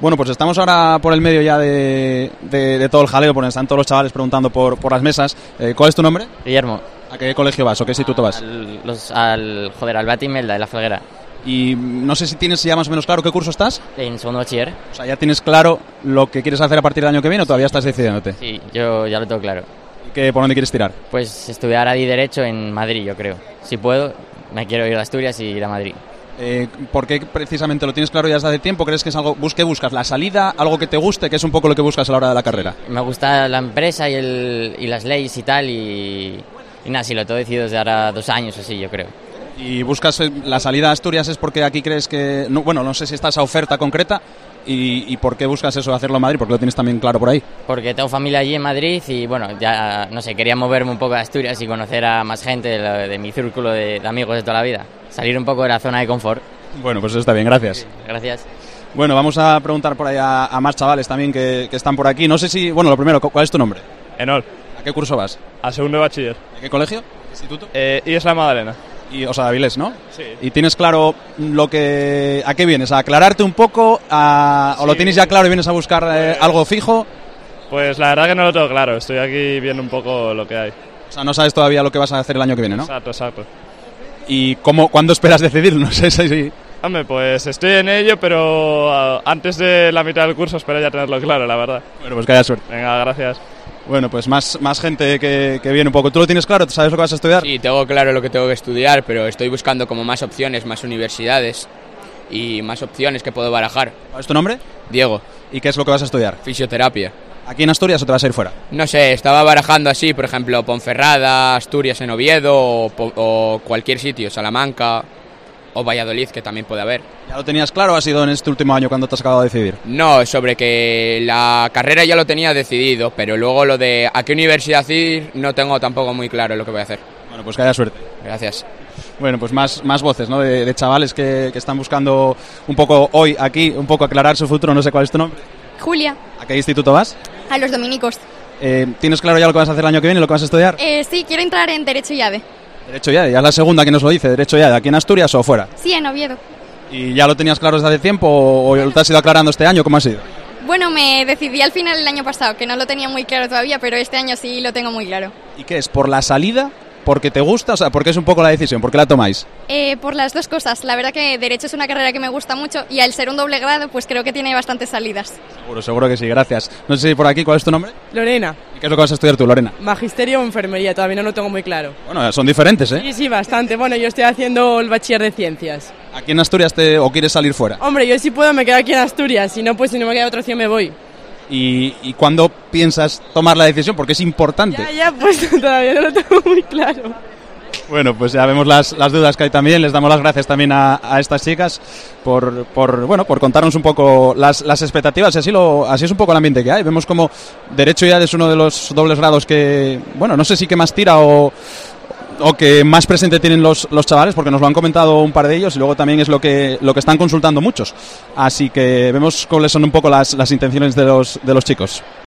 Bueno, pues estamos ahora por el medio ya de todo el jaleo, porque están todos los chavales preguntando por las mesas. ¿Cuál es tu nombre? Guillermo. ¿A qué colegio vas o qué instituto vas? Al Beat Imelda, de la Felguera. Y no sé si tienes ya más o menos claro qué curso estás. En segundo bachiller. O sea, ¿ya tienes claro lo que quieres hacer a partir del año que viene o todavía estás decidiéndote? Sí, yo ya lo tengo claro. ¿Y por dónde quieres tirar? Pues estudiar ahí Derecho en Madrid, yo creo. Si puedo, me quiero ir a Asturias y ir a Madrid. ¿Por qué precisamente lo tienes claro ya desde hace tiempo? ¿Crees que es algo que buscas? ¿La salida? ¿Algo que te guste? ¿Qué es un poco lo que buscas a la hora de la carrera? Me gusta la empresa y las leyes y tal y nada, sí, lo tengo decidido desde ahora 2 años así, yo creo. ¿Y buscas la salida a Asturias es porque aquí crees que... no sé si está esa oferta concreta y ¿por qué buscas eso de hacerlo en Madrid? Porque lo tienes también claro por ahí. Porque tengo familia allí en Madrid y bueno, ya no sé, quería moverme un poco a Asturias y conocer a más gente de mi círculo de amigos de toda la vida. Salir un poco de la zona de confort. Bueno, pues eso está bien, gracias. Sí, gracias. Bueno, vamos a preguntar por ahí a más chavales también que están por aquí. No sé si... Bueno, lo primero, ¿cuál es tu nombre? Enol. ¿A qué curso vas? A segundo de bachiller. ¿A qué colegio? ¿Qué instituto? Isla Madalena. O sea, Avilés, ¿no? Sí. ¿Y tienes claro a qué vienes? ¿A aclararte un poco? Sí. ¿O lo tienes ya claro y vienes a buscar algo fijo? Pues la verdad que no lo tengo claro. Estoy aquí viendo un poco lo que hay. O sea, no sabes todavía lo que vas a hacer el año que viene, ¿no? Exacto. ¿Y cuándo esperas decidir? No sé si... Hombre, pues estoy en ello, pero antes de la mitad del curso espero ya tenerlo claro, la verdad. Bueno, pues que haya suerte. Venga, gracias. Bueno, pues más gente que viene un poco. ¿Tú lo tienes claro? ¿Sabes lo que vas a estudiar? Sí, tengo claro lo que tengo que estudiar, pero estoy buscando como más opciones, más universidades y más opciones que puedo barajar. ¿Cuál es tu nombre? Diego. ¿Y qué es lo que vas a estudiar? Fisioterapia. ¿Aquí en Asturias o te vas a ir fuera? No sé, estaba barajando así, por ejemplo, Ponferrada, Asturias en Oviedo o cualquier sitio, Salamanca o Valladolid, que también puede haber. ¿Ya lo tenías claro o ha sido en este último año cuando te has acabado de decidir? No, sobre que la carrera ya lo tenía decidido, pero luego lo de a qué universidad ir no tengo tampoco muy claro lo que voy a hacer. Bueno, pues que haya suerte. Gracias. Bueno, pues más voces, ¿no? De chavales que están buscando un poco hoy aquí, un poco aclarar su futuro. No sé cuál es tu nombre. Julia. ¿A qué instituto vas? A los dominicos. ¿Tienes claro ya lo que vas a hacer el año que viene, lo que vas a estudiar? Sí, quiero entrar en Derecho y ADE. Derecho y ADE, ya es la segunda que nos lo dice, Derecho y ADE, ¿aquí en Asturias o fuera? Sí, en Oviedo. ¿Y ya lo tenías claro desde hace tiempo o lo te has ido aclarando este año? ¿Cómo ha sido? Bueno, me decidí al final el año pasado, que no lo tenía muy claro todavía, pero este año sí lo tengo muy claro. ¿Y qué es? ¿Por la salida? ¿Porque te gusta? O sea, ¿por qué es un poco la decisión? ¿Por qué la tomáis? Por las dos cosas. La verdad que Derecho es una carrera que me gusta mucho y al ser un doble grado, pues creo que tiene bastantes salidas. Seguro que sí, gracias. No sé si por aquí, ¿cuál es tu nombre? Lorena. ¿Y qué es lo que vas a estudiar tú, Lorena? Magisterio o enfermería, todavía no lo tengo muy claro. Bueno, son diferentes, ¿eh? Sí, bastante. Bueno, yo estoy haciendo el bachiller de ciencias. ¿Aquí en Asturias o quieres salir fuera? Hombre, yo si puedo me quedo aquí en Asturias, si no, pues si no me queda otra opción me voy. ¿Y cuándo piensas tomar la decisión? Porque es importante. Ya, pues todavía no lo tengo muy claro. Bueno, pues ya vemos las dudas que hay también. Les damos las gracias también a estas chicas por contarnos un poco las expectativas. Así es un poco el ambiente que hay. Vemos como Derecho ya es uno de los dobles grados que, bueno, no sé si que más tira o que más presente tienen los chavales, porque nos lo han comentado un par de ellos y luego también es lo que están consultando muchos. Así que vemos cuáles son un poco las intenciones de los chicos.